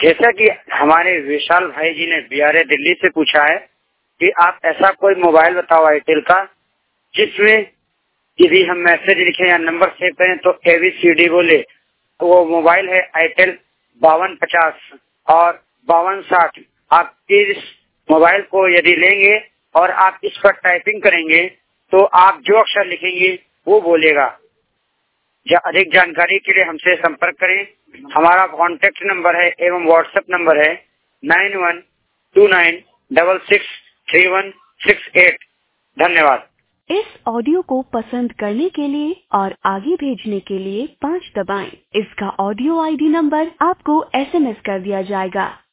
जैसा कि हमारे विशाल भाई जी ने बिहार दिल्ली से पूछा है कि आप ऐसा कोई मोबाइल बताओ आईटेल का जिसमें यदि हम मैसेज लिखें या नंबर सेव करें तो ABCD बोले। तो वो मोबाइल है आईटेल 5250 और 5260। आप इस मोबाइल को यदि लेंगे और आप इस पर टाइपिंग करेंगे तो आप जो अक्षर लिखेंगे वो बोलेगा। अधिक जानकारी के लिए हमसे संपर्क करें। हमारा कॉन्टैक्ट नंबर है एवं व्हाट्सएप नंबर है 9129663168। धन्यवाद। इस ऑडियो को पसंद करने के लिए और आगे भेजने के लिए 5 दबाएं। इसका ऑडियो ID नंबर आपको SMS कर दिया जाएगा।